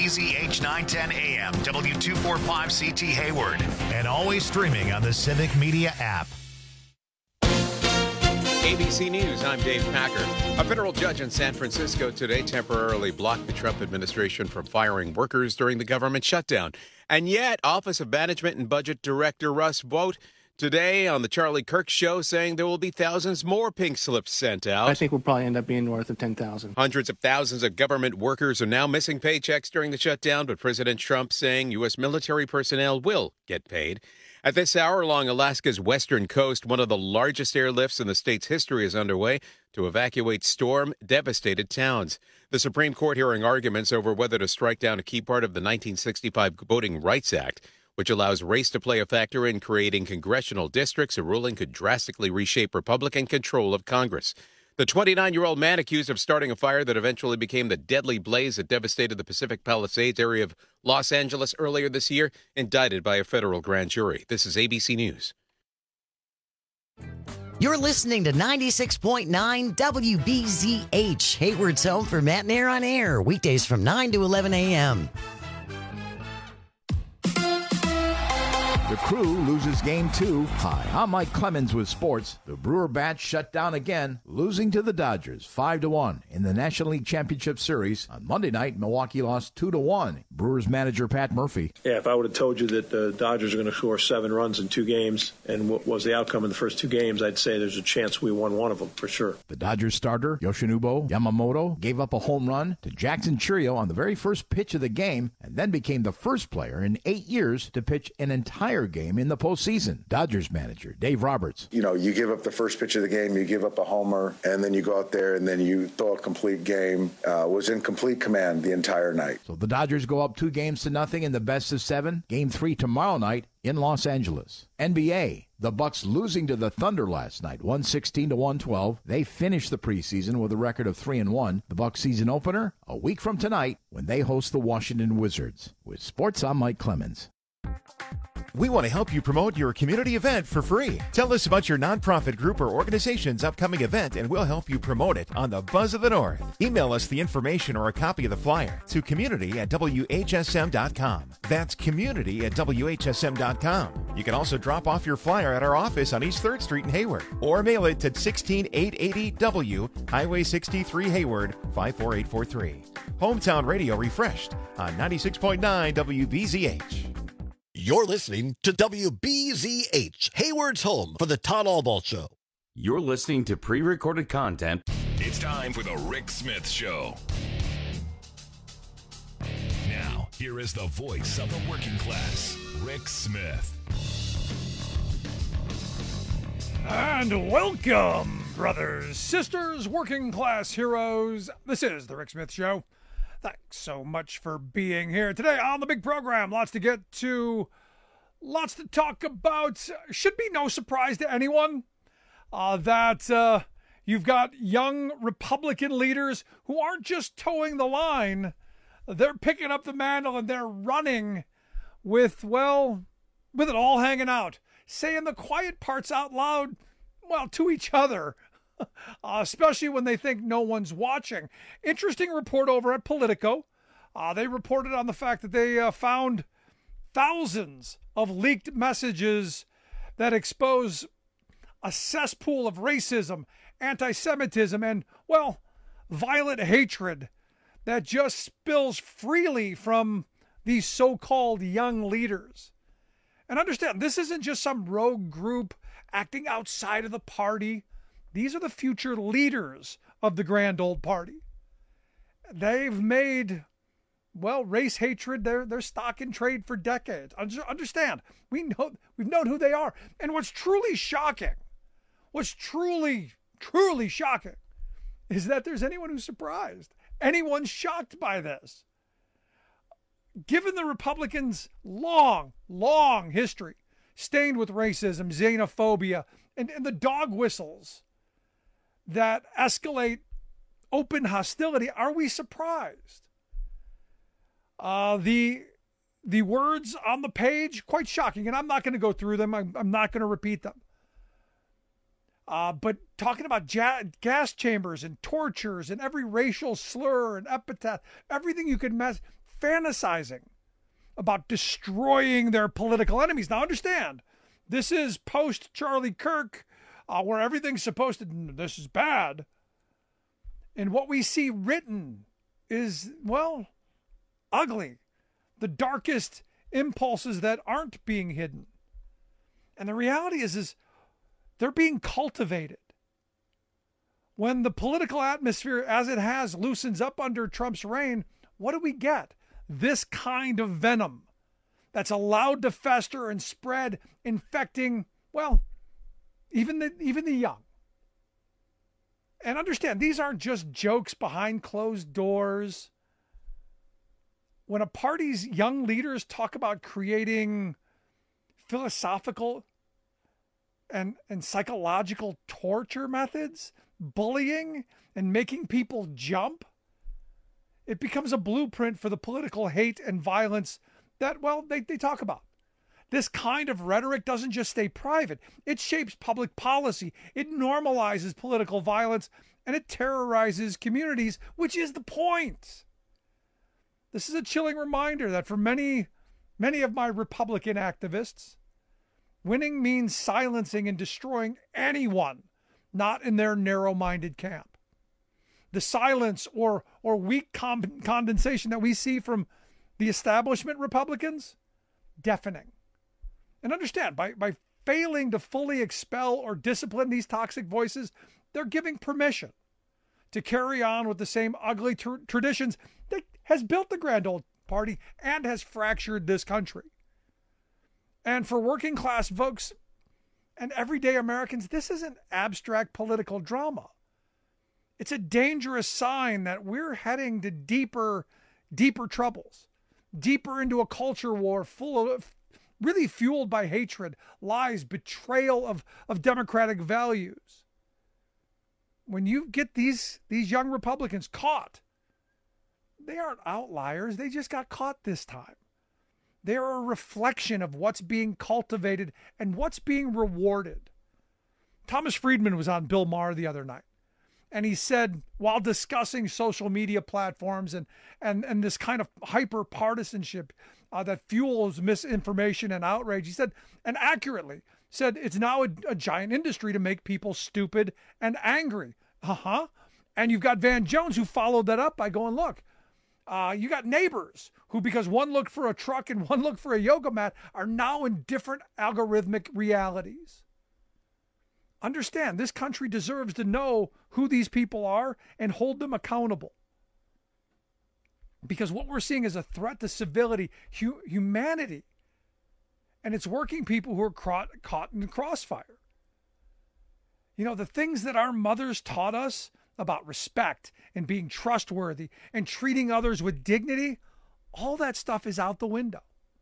WBZH 910 AM, W245CT Hayward, and always streaming on the Civic Media app. ABC News, I'm Dave Packer. A federal judge in San Francisco today temporarily blocked the Trump administration from firing workers during the government shutdown. And yet, Office of Management and Budget Director Russ Vought today on the Charlie Kirk Show saying there will be thousands more pink slips sent out. I think we'll probably end up being north of 10,000. Hundreds of thousands of government workers are now missing paychecks during the shutdown, but President Trump saying U.S. military personnel will get paid. At this hour, along Alaska's western coast, one of the largest airlifts in the state's history is underway to evacuate storm-devastated towns. The Supreme Court hearing arguments over whether to strike down a key part of the 1965 Voting Rights Act, which allows race to play a factor in creating congressional districts. A ruling could drastically reshape Republican control of Congress. The 29-year-old man accused of starting a fire that eventually became the deadly blaze that devastated the Pacific Palisades area of Los Angeles earlier this year, indicted by a federal grand jury. This is ABC News. You're listening to 96.9 WBZH, Hayward's home for Matt and Air on Air, weekdays from 9 to 11 a.m. The Crew loses Game 2. Hi, I'm Mike Clemens with sports. The Brewer Bats shut down again, losing to the Dodgers 5-1 in the National League Championship Series. On Monday night, Milwaukee lost 2-1. Brewers manager Pat Murphy. Yeah, if I would have told you that the Dodgers are going to score 7 runs in 2 games and what was the outcome in the first 2 games, I'd say there's a chance we won one of them for sure. The Dodgers starter, Yoshinobu Yamamoto, gave up a home run to Jackson Chourio on the very first pitch of the game and then became the first player in 8 years to pitch an entire game in the postseason. Dodgers manager Dave Roberts. You know, you give up the first pitch of the game, you give up a homer, and then you go out there and then you throw a complete game. Was in complete command the entire night. So the Dodgers go up 2-0 in the best of 7. Game 3 tomorrow night in Los Angeles. NBA, the Bucks losing to the Thunder last night, 116-112. They finished the preseason with a record of 3-1. The Bucks season opener a week from tonight when they host the Washington Wizards. With sports, I'm Mike Clemens. We want to help you promote your community event for free. Tell us about your nonprofit group or organization's upcoming event and we'll help you promote it on the Buzz of the North. Email us the information or a copy of the flyer to community@WHSM.com. That's community@WHSM.com. You can also drop off your flyer at our office on East 3rd Street in Hayward or mail it to 16880 W, Highway 63 Hayward, 54843. Hometown Radio refreshed on 96.9 WBZH. You're listening to WBZH, Hayward's home for the Todd Albaugh Show. You're listening to pre-recorded content. It's time for the Rick Smith Show. Now, here is the voice of the working class, Rick Smith. And welcome, brothers, sisters, working class heroes. This is the Rick Smith Show. Thanks so much for being here today on the big program. Lots to get to, lots to talk about. Should be no surprise to anyone that you've got young Republican leaders who aren't just towing the line. They're picking up the mantle and they're running with it all hanging out, saying the quiet parts out loud, to each other. Especially when they think no one's watching. Interesting report over at Politico. They reported on the fact that they found thousands of leaked messages that expose a cesspool of racism, anti-Semitism, and, violent hatred that just spills freely from these so-called young leaders. And understand, this isn't just some rogue group acting outside of the party. These are the future leaders of the grand old party. They've made, race hatred their stock in trade for decades. Understand, we've known who they are. And what's truly shocking, truly shocking, is that there's anyone who's surprised. Anyone's shocked by this. Given the Republicans' long history, stained with racism, xenophobia, and the dog whistles that escalate open hostility, are we surprised? The words on the page, quite shocking, and I'm not going to go through them. I'm not going to repeat them. But talking about gas chambers and tortures and every racial slur and epithet, everything you could fantasizing about destroying their political enemies. Now understand, this is post Charlie Kirk, where everything's supposed to, this is bad. And what we see written is, well, ugly. The darkest impulses that aren't being hidden. And the reality is they're being cultivated. When the political atmosphere, as it has, loosens up under Trump's reign, what do we get? This kind of venom that's allowed to fester and spread, infecting, well, even the young. And understand, these aren't just jokes behind closed doors. When a party's young leaders talk about creating philosophical and psychological torture methods, bullying, and making people jump, it becomes a blueprint for the political hate and violence that, well, they talk about. This kind of rhetoric doesn't just stay private. It shapes public policy. It normalizes political violence, and it terrorizes communities, which is the point. This is a chilling reminder that for many of my Republican activists, winning means silencing and destroying anyone not in their narrow-minded camp. The silence or weak condensation that we see from the establishment Republicans, deafening. And understand, by failing to fully expel or discipline these toxic voices, they're giving permission to carry on with the same ugly traditions that has built the grand old party and has fractured this country. And for working class folks and everyday Americans, this isn't abstract political drama. It's a dangerous sign that we're heading to deeper troubles, deeper into a culture war full of really fueled by hatred, lies, betrayal of democratic values. When you get these young Republicans caught, they aren't outliers. They just got caught this time. They're a reflection of what's being cultivated and what's being rewarded. Thomas Friedman was on Bill Maher the other night, and he said, while discussing social media platforms and this kind of hyper partisanship that fuels misinformation and outrage, he said, and accurately said, it's now a giant industry to make people stupid and angry. And you've got Van Jones who followed that up by going, look, you got neighbors who, because one looked for a truck and one looked for a yoga mat, are now in different algorithmic realities. Understand, this country deserves to know who these people are and hold them accountable. Because what we're seeing is a threat to civility, humanity. And it's working people who are caught in the crossfire. You know, the things that our mothers taught us about respect and being trustworthy and treating others with dignity, all that stuff is out the window.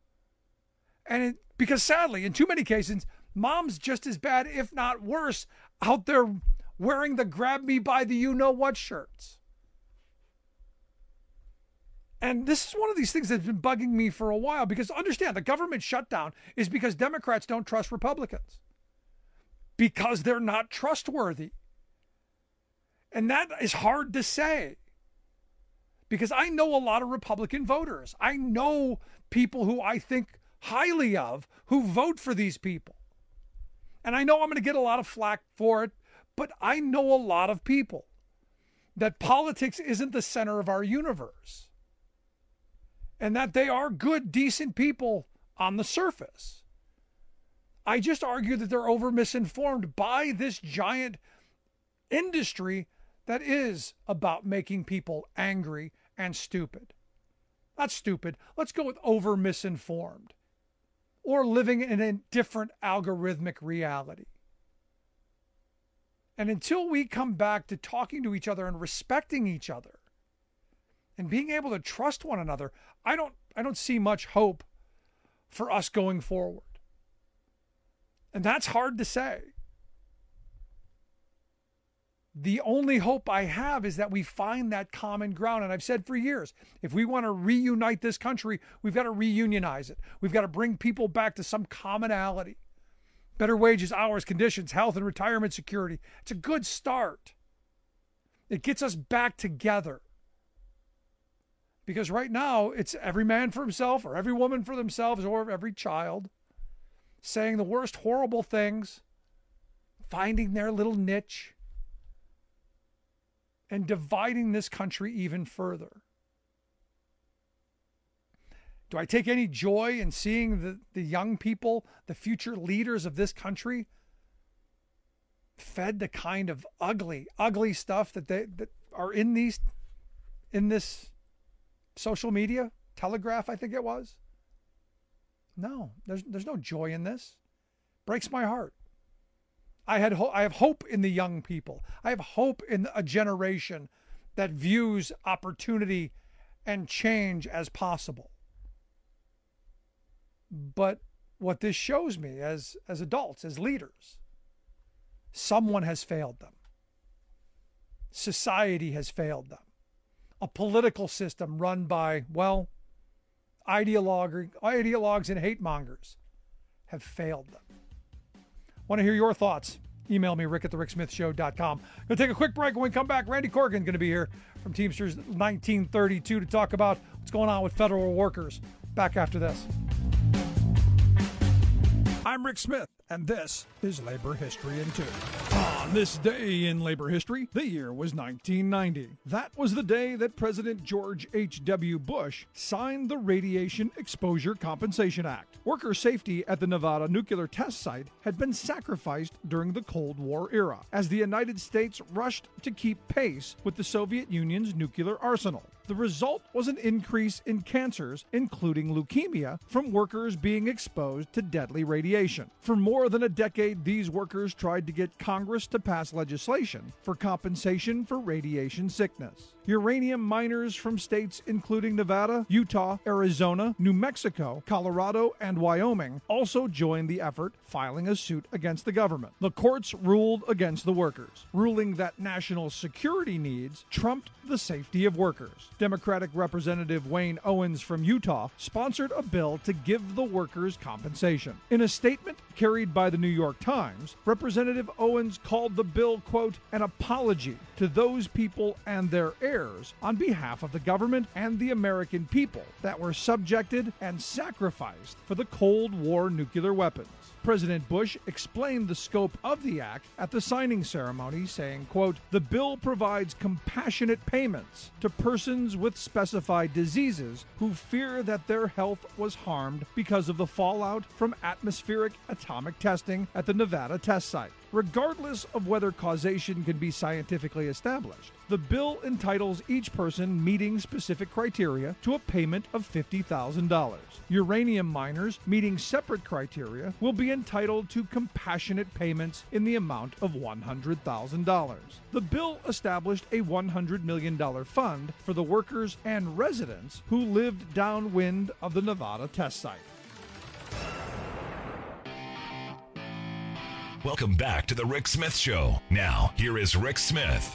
And because sadly, in too many cases, mom's just as bad, if not worse, out there wearing the grab me by the you-know-what shirts. And this is one of these things that's been bugging me for a while, because understand, the government shutdown is because Democrats don't trust Republicans. Because they're not trustworthy. And that is hard to say. Because I know a lot of Republican voters. I know people who I think highly of who vote for these people. And I know I'm going to get a lot of flack for it, but I know a lot of people. That politics isn't the center of our universe. And that they are good, decent people on the surface. I just argue that they're over misinformed by this giant industry that is about making people angry and stupid. Not stupid. Let's go with over misinformed. Or living in a different algorithmic reality. And until we come back to talking to each other and respecting each other and being able to trust one another, I don't see much hope for us going forward. And that's hard to say. The only hope I have is that we find that common ground. And I've said for years, if we want to reunite this country, we've got to reunionize it. We've got to bring people back to some commonality. Better wages, hours, conditions, health, and retirement security. It's a good start. It gets us back together. Because right now, it's every man for himself or every woman for themselves or every child saying the worst horrible things, finding their little niche, and dividing this country even further. Do I take any joy in seeing the young people, the future leaders of this country, fed the kind of ugly stuff that are in this social media? Telegraph, I think it was. No, there's no joy in this. Breaks my heart. I have hope in the young people. I have hope in a generation that views opportunity and change as possible. But what this shows me as adults, as leaders, someone has failed them. Society has failed them. A political system run by, well, ideologues and hate mongers have failed them. Want to hear your thoughts? Email me, rick@thericksmithshow.com. Going to take a quick break. When we come back, Randy Corrigan going to be here from Teamsters 1932 to talk about what's going on with federal workers. Back after this. I'm Rick Smith, and this is Labor History in 2. On this day in labor history, the year was 1990. That was the day that President George H.W. Bush signed the Radiation Exposure Compensation Act. Worker safety at the Nevada nuclear test site had been sacrificed during the Cold War era, as the United States rushed to keep pace with the Soviet Union's nuclear arsenal. The result was an increase in cancers, including leukemia, from workers being exposed to deadly radiation. For more than a decade, these workers tried to get Congress to pass legislation for compensation for radiation sickness. Uranium miners from states including Nevada, Utah, Arizona, New Mexico, Colorado, and Wyoming also joined the effort, filing a suit against the government. The courts ruled against the workers, ruling that national security needs trumped the safety of workers. Democratic Representative Wayne Owens from Utah sponsored a bill to give the workers compensation. In a statement carried by the New York Times, Representative Owens called the bill, quote, an apology to those people and their heirs on behalf of the government and the American people that were subjected and sacrificed for the Cold War nuclear weapons. President Bush explained the scope of the act at the signing ceremony, saying, quote, the bill provides compassionate payments to persons with specified diseases who fear that their health was harmed because of the fallout from atmospheric atomic testing at the Nevada test site. Regardless of whether causation can be scientifically established, the bill entitles each person meeting specific criteria to a payment of $50,000. Uranium miners meeting separate criteria will be entitled to compassionate payments in the amount of $100,000. The bill established a $100 million fund for the workers and residents who lived downwind of the Nevada test site. Welcome back to the Rick Smith Show. Now, here is Rick Smith.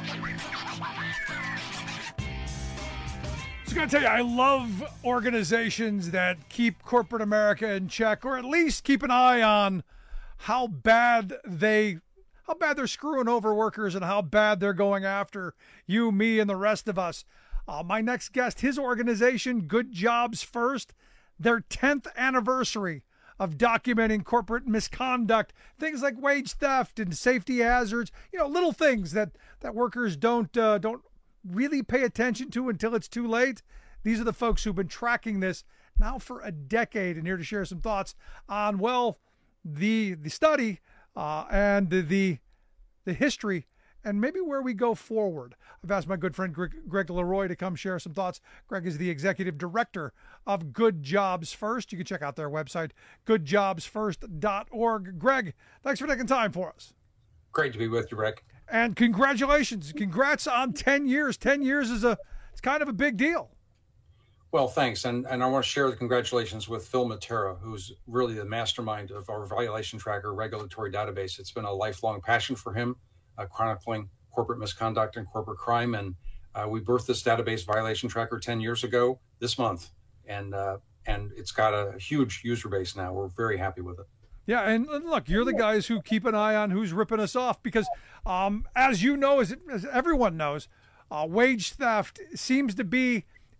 Just going to tell you, I love organizations that keep corporate America in check, or at least keep an eye on how bad they're screwing over workers and how bad they're going after you, me, and the rest of us. My next guest, his organization, Good Jobs First, their 10th anniversary of documenting corporate misconduct, things like wage theft and safety hazards, little things that workers don't really pay attention to until it's too late. These are the folks who've been tracking this now for a decade, and here to share some thoughts on, well, the study and the history and maybe where we go forward. I've asked my good friend Greg Leroy to come share some thoughts. Greg is the executive director of Good Jobs First. You can check out their website, goodjobsfirst.org. Greg, thanks for taking time for us. Great to be with you, Rick. And congratulations. Congrats on 10 years. 10 years it's kind of a big deal. Well, thanks. And I want to share the congratulations with Phil Matera, who's really the mastermind of our Violation Tracker regulatory database. It's been a lifelong passion for him, chronicling corporate misconduct and corporate crime. And we birthed this database, Violation Tracker, 10 years ago this month. And it's got a huge user base now. We're very happy with it. Yeah, and look, you're the guys who keep an eye on who's ripping us off because, as you know, as everyone knows, wage theft seems to be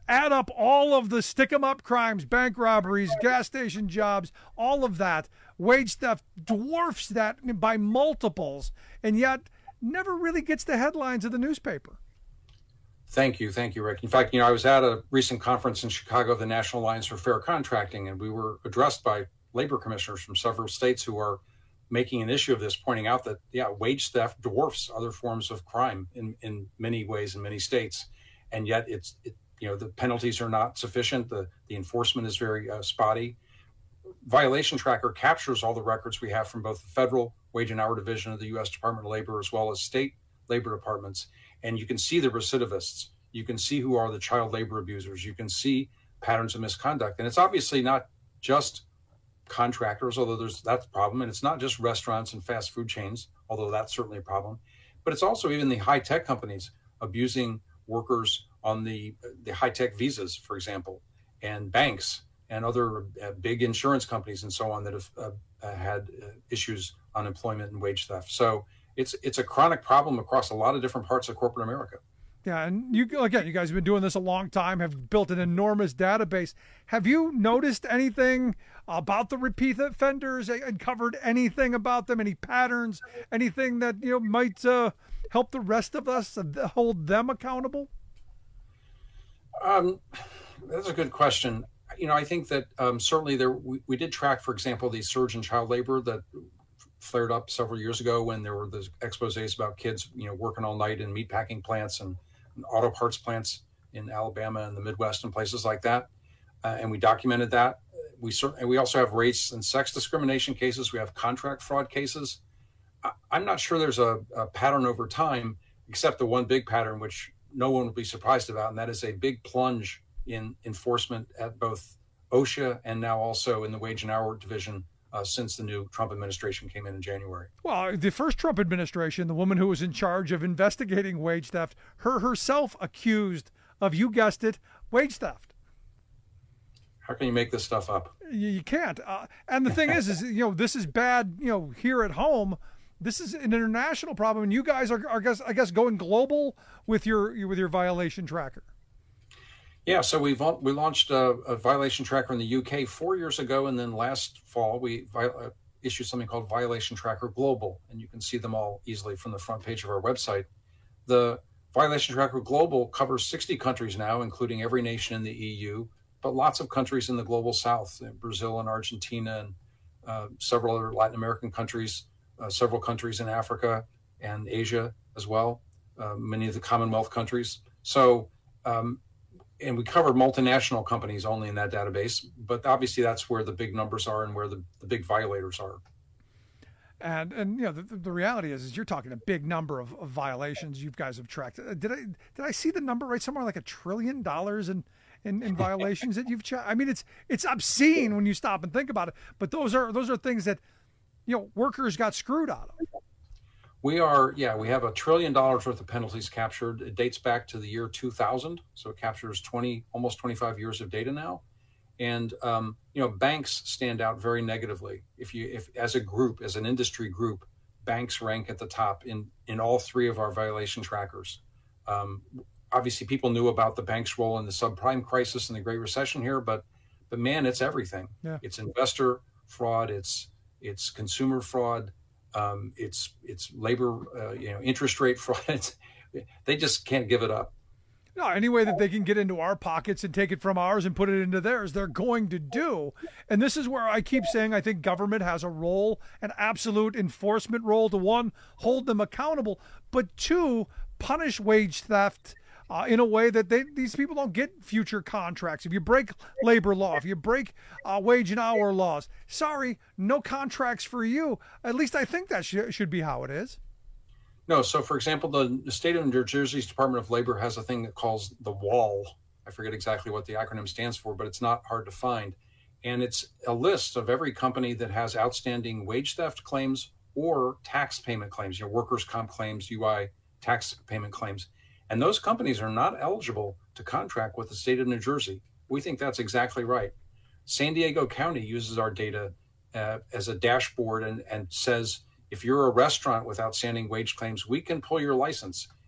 add up all of the stick-em-up crimes, bank robberies, gas station jobs, all of that, wage theft dwarfs that by multiples, and yet never really gets the headlines of the newspaper. Thank you, Rick. In fact, I was at a recent conference in Chicago, the National Alliance for Fair Contracting, and we were addressed by labor commissioners from several states who are making an issue of this, pointing out that, wage theft dwarfs other forms of crime in many ways in many states. And yet the penalties are not sufficient. The enforcement is very spotty. Violation Tracker captures all the records we have from both the Federal Wage and Hour Division of the U.S. Department of Labor as well as state labor departments. And you can see the recidivists. You can see who are the child labor abusers. You can see patterns of misconduct. And it's obviously not just contractors, although that's a problem. And it's not just restaurants and fast food chains, although that's certainly a problem. But it's also even the high-tech companies abusing workers on the high-tech visas, for example, and banks and other big insurance companies and so on that have had issues on employment and wage theft. So it's a chronic problem across a lot of different parts of corporate America. Yeah, and you guys have been doing this a long time, have built an enormous database. Have you noticed anything about the repeat offenders, uncovered anything about them, any patterns, anything that might help the rest of us hold them accountable? That's a good question. I think that certainly we did track, for example, the surge in child labor that flared up several years ago when there were those exposés about kids, working all night in meatpacking plants and auto parts plants in Alabama and the Midwest and places like that. And we documented that. We also have race and sex discrimination cases. We have contract fraud cases. I'm not sure there's a pattern over time, except the one big pattern, which no one will be surprised about, and that is a big plunge in enforcement at both OSHA and now also in the Wage and Hour Division since the new Trump administration came in January. Well, the first Trump administration, the woman who was in charge of investigating wage theft, herself accused of, you guessed it, wage theft. How can you make this stuff up? You can't. And the thing is this is bad, here at home. This is an international problem, and you guys are I guess going global with your violation tracker. Yeah, so we launched a violation tracker in the UK 4 years ago, and then last fall we issued something called Violation Tracker Global, and you can see them all easily from the front page of our website. The Violation Tracker Global covers 60 countries now, including every nation in the EU, but lots of countries in the global south, Brazil and Argentina, and several other Latin American countries, several countries in Africa and Asia as well, many of the Commonwealth countries. So, and we cover multinational companies only in that database, but obviously that's where the big numbers are and where the big violators are. And the reality is you're talking a big number of violations you guys have tracked. Did I see the number right? Somewhere like $1 trillion in violations that you've checked. I mean, it's obscene when you stop and think about it. But those are things that workers got screwed out of. We have $1 trillion worth of penalties captured. It dates back to the year 2000, so it captures almost 25 years of data now. And banks stand out very negatively. If as a group, as an industry group, banks rank at the top in all three of our violation trackers. Obviously, people knew about the bank's role in the subprime crisis and the Great Recession here, but man, it's everything. Yeah. It's investor fraud. It's consumer fraud. It's labor, interest rate fraud. They just can't give it up. No, any way that they can get into our pockets and take it from ours and put it into theirs, they're going to do. And this is where I keep saying I think government has a role, an absolute enforcement role to, one, hold them accountable, but two, punish wage theft in a way that these people don't get future contracts. If you break labor law, if you break wage and hour laws, sorry, no contracts for you. At least I think that should be how it is. No, so for example, the state of New Jersey's Department of Labor has a thing that calls the WAL. I forget exactly what the acronym stands for, but it's not hard to find. And it's a list of every company that has outstanding wage theft claims or tax payment claims, workers' comp claims, UI tax payment claims. And those companies are not eligible to contract with the state of New Jersey. We think that's exactly right. San Diego County uses our data as a dashboard and says, if you're a restaurant with outstanding wage claims, we can pull your license.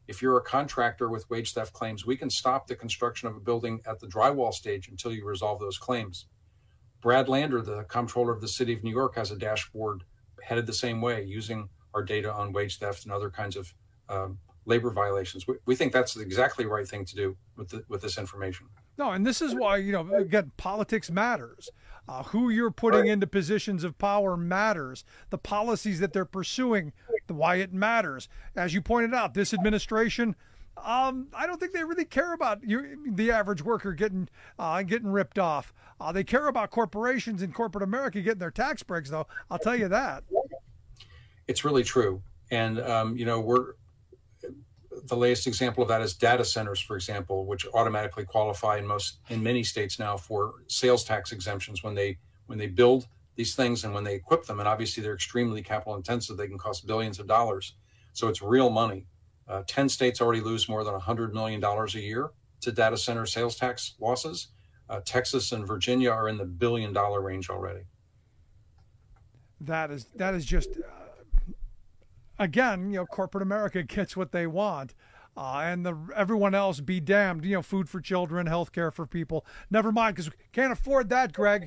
if you're a contractor with wage theft claims, we can stop the construction of a building at the drywall stage until you resolve those claims. Brad Lander, the comptroller of the city of New York, has a dashboard headed the same way, using our data on wage theft and other kinds of labor violations. We think that's exactly the right thing to do with this information. No, and this is why, again, politics matters. Who you're putting into positions of power matters. The policies that they're pursuing, why it matters. As you pointed out, this administration, I don't think they really care about the average worker getting ripped off. They care about corporations and corporate America getting their tax breaks, though. I'll tell you that. It's really true. And, the latest example of that is data centers, for example, which automatically qualify in many states now for sales tax exemptions when they build these things and when they equip them. And obviously they're extremely capital intensive. They can cost billions of dollars. So it's real money. 10 states already lose more than $100 million a year to data center sales tax losses. Texas and Virginia are in the $1 billion range already. That is just... Again, corporate America gets what they want, and everyone else be damned. Food for children, health care for people. Never mind, because we can't afford that, Greg.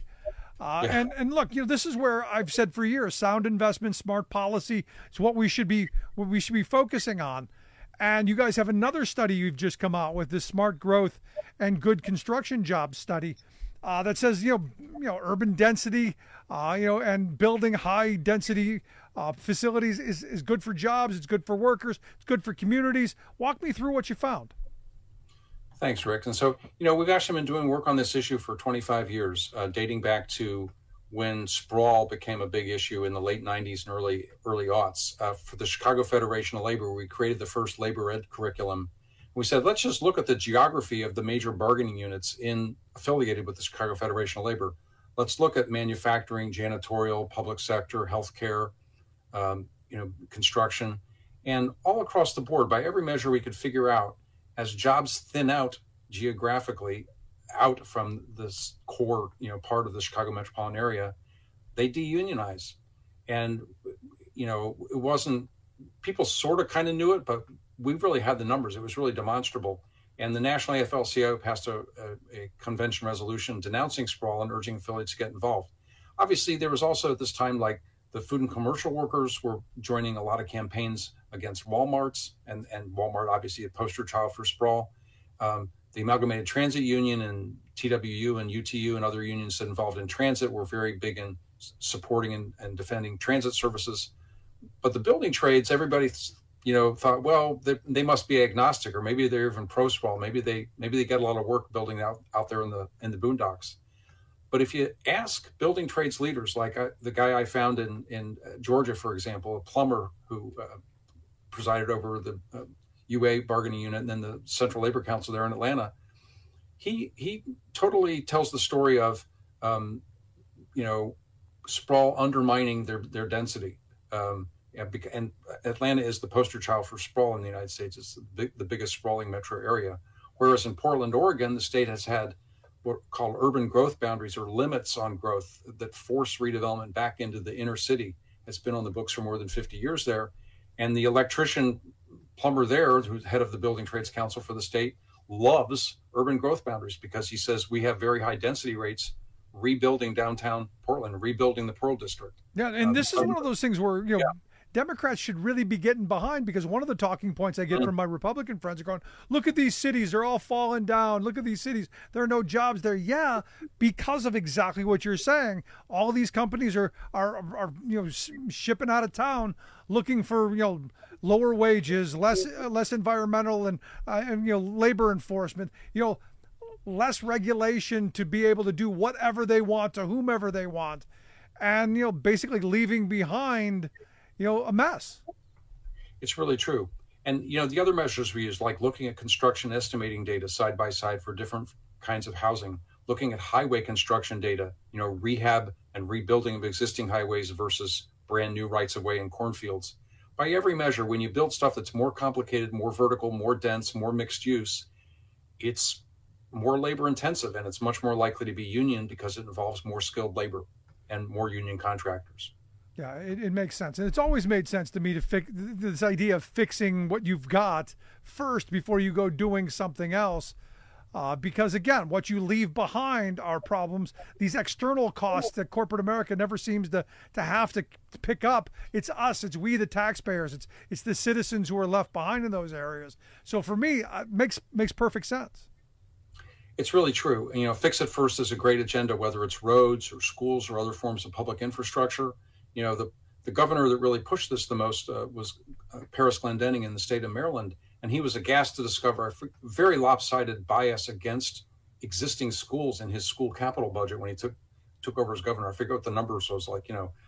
And look, this is where I've said for years: sound investment, smart policy is what we should be focusing on. And you guys have another study you've just come out with, this smart growth and good construction jobs study. That says, urban density, and building high density facilities is good for jobs. It's good for workers. It's good for communities. Walk me through what you found. Thanks, Rick. And so, we've actually been doing work on this issue for 25 years, dating back to when sprawl became a big issue in the late 90s and early aughts. For the Chicago Federation of Labor, we created the first labor ed curriculum. We said, let's just look at the geography of the major bargaining units affiliated with the Chicago Federation of Labor. Let's look at manufacturing, janitorial, public sector, healthcare, construction, and all across the board. By every measure we could figure out, as jobs thin out geographically out from this core, part of the Chicago metropolitan area, they deunionize. And, it wasn't, people sort of kind of knew it, but we really had the numbers. It was really demonstrable. And the National AFL-CIO passed a convention resolution denouncing sprawl and urging affiliates to get involved. Obviously, there was also at this time, like, the food and commercial workers were joining a lot of campaigns against Walmarts, and Walmart, obviously, a poster child for sprawl. The Amalgamated Transit Union and TWU and UTU and other unions that involved in transit were very big in supporting and defending transit services. But the building trades, everybody thought, well, they must be agnostic, or maybe they're even pro-sprawl. Maybe they get a lot of work building out there in the boondocks. But if you ask building trades leaders, like the guy I found in Georgia, for example, a plumber who presided over the UA bargaining unit and then the Central Labor Council there in Atlanta, he totally tells the story of sprawl undermining their density. And Atlanta is the poster child for sprawl in the United States. It's the biggest sprawling metro area. Whereas in Portland, Oregon, the state has had what are called urban growth boundaries, or limits on growth that force redevelopment back into the inner city. It's been on the books for more than 50 years there. And the electrician plumber there, who's head of the Building Trades Council for the state, loves urban growth boundaries because he says we have very high density rates rebuilding downtown Portland, rebuilding the Pearl District. Yeah, and this is one of those things where, Democrats should really be getting behind, because one of the talking points I get from my Republican friends are going, look at these cities, they're all falling down. Look at these cities, there are no jobs there. Yeah, because of exactly what you're saying. All these companies are shipping out of town looking for lower wages, less environmental and labor enforcement, less regulation to be able to do whatever they want to whomever they want, and basically leaving behind a mess. It's really true. And, the other measures we use, like looking at construction estimating data side by side for different kinds of housing, looking at highway construction data, rehab and rebuilding of existing highways versus brand new rights of way in cornfields. By every measure, when you build stuff that's more complicated, more vertical, more dense, more mixed use, it's more labor intensive, and it's much more likely to be union because it involves more skilled labor and more union contractors. Yeah, it makes sense. And it's always made sense to me to fix this idea of fixing what you've got first before you go doing something else. Because, again, what you leave behind are problems. These external costs that corporate America never seems to have to pick up. It's us. It's we, the taxpayers. It's the citizens who are left behind in those areas. So for me, it makes perfect sense. It's really true. You know, fix it first is a great agenda, whether it's roads or schools or other forms of public infrastructure. You know, the governor that really pushed this the most was Paris Glendening in the state of Maryland. And he was aghast to discover a very lopsided bias against existing schools in his school capital budget when he took over as governor. I forget what the numbers was, like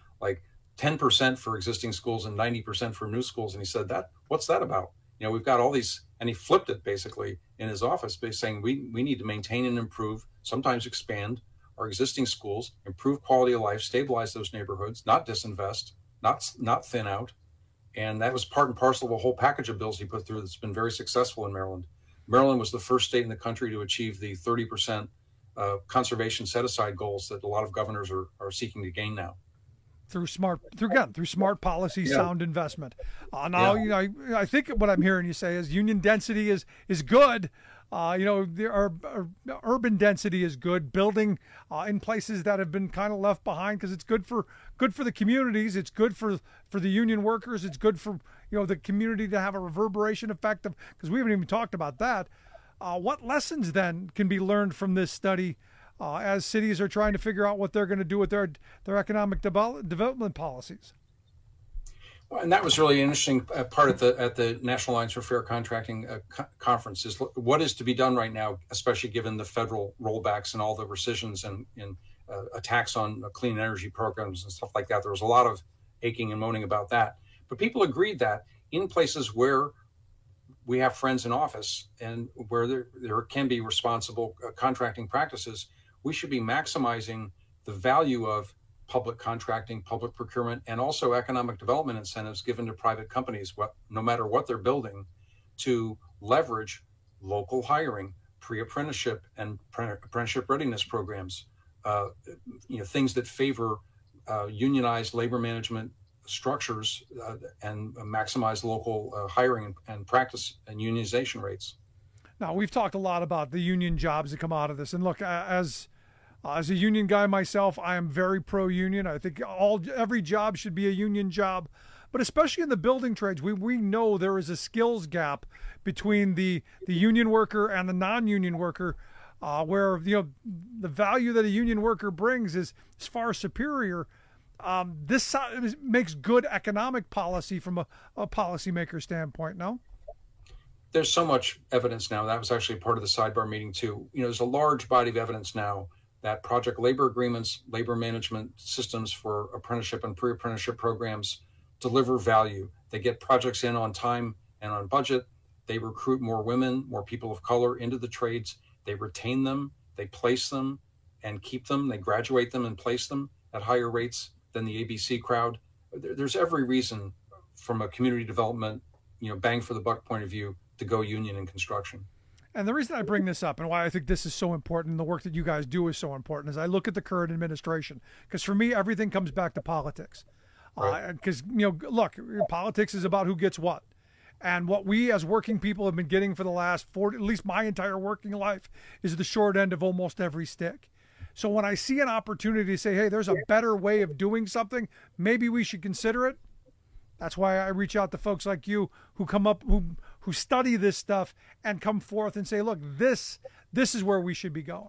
10% for existing schools and 90% for new schools. And he said, what's that about? You know, we've got all these, and he flipped it basically in his office by saying we need to maintain and improve, sometimes expand our existing schools, improve quality of life, stabilize those neighborhoods, not disinvest, not thin out. And that was part and parcel of a whole package of bills he put through that's been very successful in Maryland. Maryland was the first state in the country to achieve the 30% conservation set-aside goals that a lot of governors are seeking to gain now. Through smart policy, sound investment. I think what I'm hearing you say is union density is good. There are urban density is good. Building in places that have been kind of left behind because it's good for the communities. It's good for the union workers. It's good for the community to have a reverberation effect of, because we haven't even talked about that. What lessons then can be learned from this study as cities are trying to figure out what they're going to do with their economic development policies? Well, and that was really an interesting part at the National Alliance for Fair Contracting conference, is what is to be done right now, especially given the federal rollbacks and all the rescissions and attacks on clean energy programs and stuff like that. There was a lot of aching and moaning about that. But people agreed that in places where we have friends in office and where there can be responsible contracting practices, we should be maximizing the value of public contracting, public procurement, and also economic development incentives given to private companies, no matter what they're building, to leverage local hiring, pre-apprenticeship and apprenticeship readiness programs, things that favor unionized labor management structures and maximize local hiring and practice and unionization rates. Now, we've talked a lot about the union jobs that come out of this. And look, as a union guy myself, I am very pro-union. I think every job should be a union job. But especially in the building trades, we know there is a skills gap between the union worker and the non-union worker, where the value that a union worker brings is far superior. This makes good economic policy from a policymaker standpoint, no? There's so much evidence now. That was actually part of the sidebar meeting too. There's a large body of evidence now that project labor agreements, labor management systems for apprenticeship and pre-apprenticeship programs deliver value. They get projects in on time and on budget. They recruit more women, more people of color into the trades. They retain them, they place them and keep them. They graduate them and place them at higher rates than the ABC crowd. There's every reason from a community development, bang for the buck point of view to go union in construction. And the reason I bring this up and why I think this is so important and the work that you guys do is so important is I look at the current administration, because for me, everything comes back to politics. Because, look, politics is about who gets what. And what we as working people have been getting for the last at least my entire working life, is the short end of almost every stick. So when I see an opportunity to say, hey, there's a better way of doing something, maybe we should consider it. That's why I reach out to folks like you who come up, who study this stuff and come forth and say, look, this is where we should be going.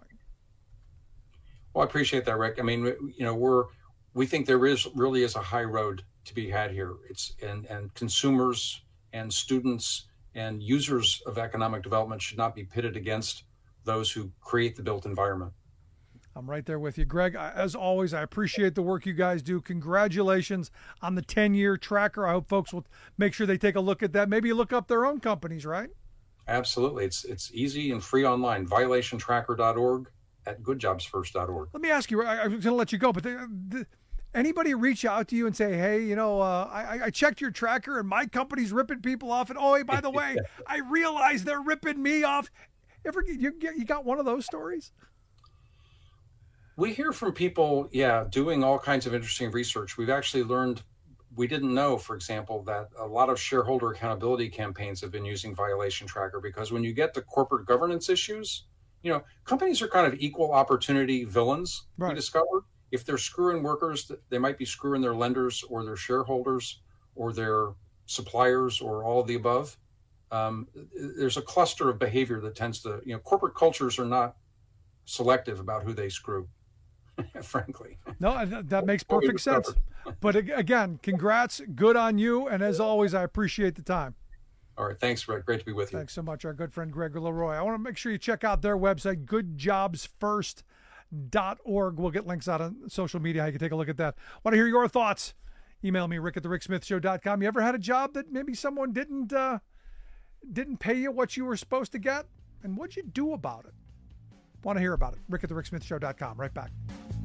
Well, I appreciate that, Rick. I mean, we think there really is a high road to be had here. And consumers and students and users of economic development should not be pitted against those who create the built environment. I'm right there with you, Greg. As always, I appreciate the work you guys do. Congratulations on the 10-year tracker. I hope folks will make sure they take a look at that. Maybe look up their own companies, right? Absolutely. It's easy and free online. Violationtracker.org at goodjobsfirst.org. Let me ask you, I was going to let you go, but anybody reach out to you and say, hey, I checked your tracker and my company's ripping people off. And, hey, by the way, I realize they're ripping me off. You got one of those stories? We hear from people, doing all kinds of interesting research. We've actually learned, we didn't know, for example, that a lot of shareholder accountability campaigns have been using Violation Tracker, because when you get to corporate governance issues, companies are kind of equal opportunity villains. Right. We discovered if they're screwing workers, they might be screwing their lenders or their shareholders or their suppliers or all of the above. There's a cluster of behavior that tends to, corporate cultures are not selective about who they screw. Frankly. No, that makes perfect sense. But again, congrats. Good on you. And as always, I appreciate the time. All right. Thanks, Rick. Great to be with you. Thanks so much. Our good friend, Greg Leroy. I want to make sure you check out their website, goodjobsfirst.org. We'll get links out on social media. You can take a look at that. Want to hear your thoughts? Email me, rick@thericksmithshow.com. You ever had a job that maybe someone didn't pay you what you were supposed to get? And what'd you do about it? Want to hear about it? rick@thericksmithshow.com. Right back.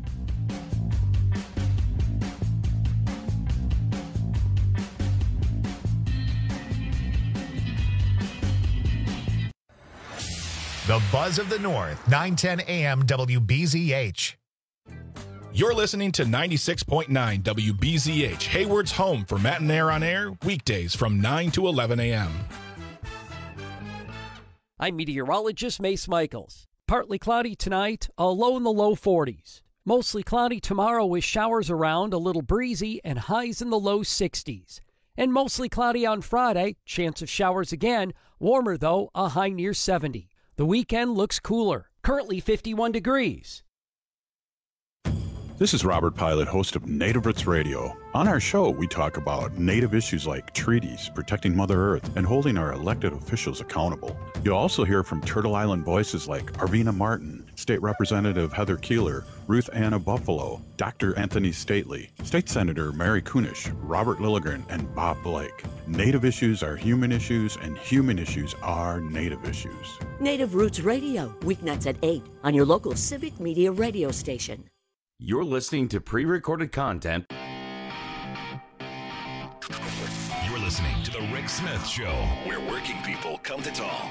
The Buzz of the North, 910 AM WBZH. You're listening to 96.9 WBZH, Hayward's home for Matt and Air on Air, weekdays from 9 to 11 a.m. I'm meteorologist Mace Michaels. Partly cloudy tonight, a low in the low 40s. Mostly cloudy tomorrow with showers around, a little breezy, and highs in the low 60s. And mostly cloudy on Friday, chance of showers again, warmer though, a high near 70. The weekend looks cooler, currently 51 degrees. This is Robert Pilot, host of Native Roots Radio. On our show, we talk about Native issues like treaties, protecting Mother Earth, and holding our elected officials accountable. You'll also hear from Turtle Island voices like Arvina Martin, State Representative Heather Keeler, Ruth Anna Buffalo, Dr. Anthony Stately, State Senator Mary Kunish, Robert Lilligren, and Bob Blake. Native issues are human issues, and human issues are Native issues. Native Roots Radio, weeknights at 8 on your local Civic Media radio station. You're listening to pre-recorded content. You're listening to The Rick Smith Show, where working people come to talk.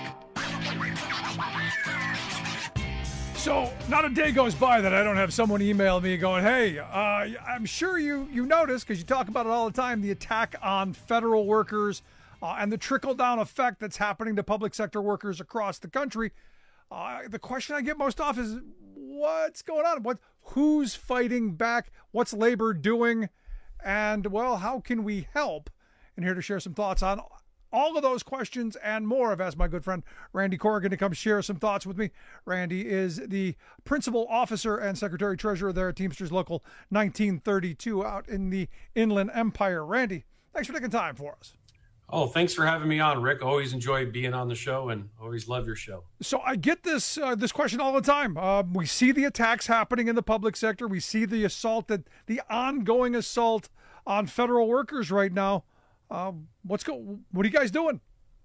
So not a day goes by that I don't have someone email me going, hey, I'm sure you noticed, because you talk about it all the time, the attack on federal workers and the trickle-down effect that's happening to public sector workers across the country. The question I get most often is, what's going on? Who's fighting back? What's labor doing? And, well, how can we help? And here to share some thoughts on all of those questions and more, I've asked my good friend Randy Corrigan to come share some thoughts with me. Randy is the principal officer and secretary treasurer there at Teamsters Local 1932 out in the Inland Empire. Randy, thanks for taking time for us. Oh, thanks for having me on, Rick. Always enjoy being on the show and always love your show. So I get this question all the time. We see the attacks happening in the public sector. We see the the ongoing assault on federal workers right now. What are you guys doing?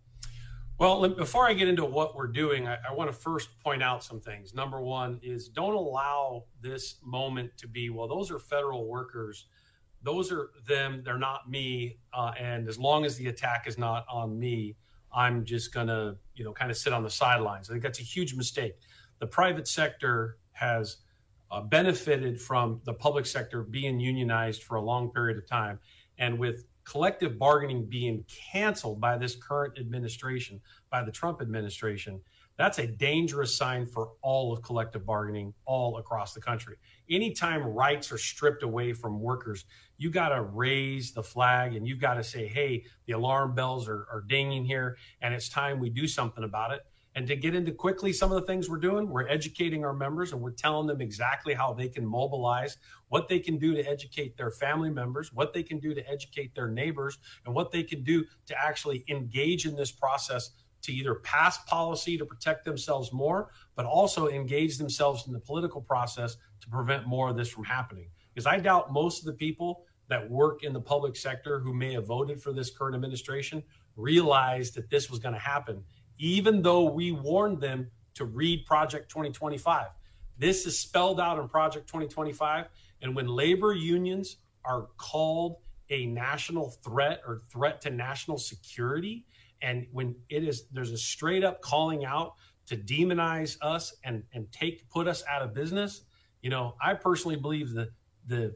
Well, before I get into what we're doing, I want to first point out some things. Number one is don't allow this moment to be, well, those are federal workers. Those are them. They're not me. And as long as the attack is not on me, I'm just going to, kind of sit on the sidelines. I think that's a huge mistake. The private sector has benefited from the public sector being unionized for a long period of time. And with collective bargaining being canceled by this current administration, by the Trump administration, that's a dangerous sign for all of collective bargaining all across the country. Anytime rights are stripped away from workers, you got to raise the flag and you've got to say, hey, the alarm bells are dinging here and it's time we do something about it. And to get into quickly some of the things we're doing, we're educating our members and we're telling them exactly how they can mobilize, what they can do to educate their family members, what they can do to educate their neighbors, and what they can do to actually engage in this process to either pass policy to protect themselves more, but also engage themselves in the political process to prevent more of this from happening. Because I doubt most of the people that work in the public sector who may have voted for this current administration realized that this was going to happen, even though we warned them to read Project 2025. This is spelled out in Project 2025. And when labor unions are called a national threat or threat to national security, and when there's a straight up calling out to demonize us and put us out of business, I personally believe that the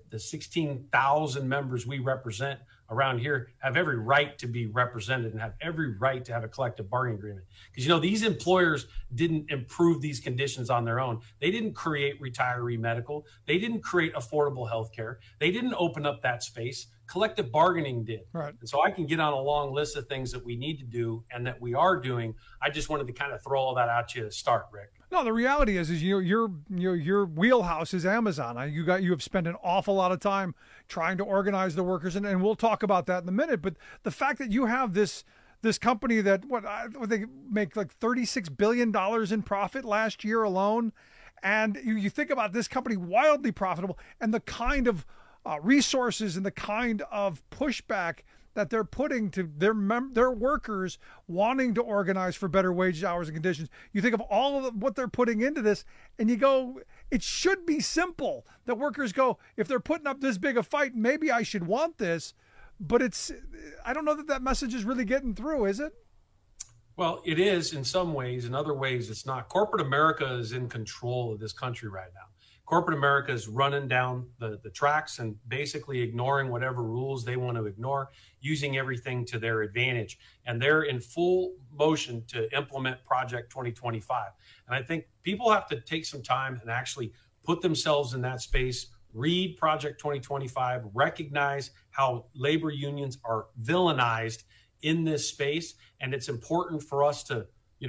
16,000 members we represent around here have every right to be represented and have every right to have a collective bargaining agreement. Because, these employers didn't improve these conditions on their own. They didn't create retiree medical. They didn't create affordable health care. They didn't open up that space. Collective bargaining did. Right. And so I can get on a long list of things that we need to do and that we are doing. I just wanted to kind of throw all that at you to start, Rick. No, the reality is your wheelhouse is Amazon. You have spent an awful lot of time trying to organize the workers, and we'll talk about that in a minute. But the fact that you have this company that they make like $36 billion in profit last year alone, and you think about this company wildly profitable, and the kind of resources and the kind of pushback that they're putting to their workers wanting to organize for better wages, hours, and conditions. You think of all of what they're putting into this, and you go, it should be simple. That workers go, if they're putting up this big a fight, maybe I should want this. But I don't know that message is really getting through, is it? Well, it is in some ways. In other ways, it's not. Corporate America is in control of this country right now. Corporate America is running down the tracks and basically ignoring whatever rules they want to ignore, using everything to their advantage. And they're in full motion to implement Project 2025. And I think people have to take some time and actually put themselves in that space, read Project 2025, recognize how labor unions are villainized in this space. And it's important for us to,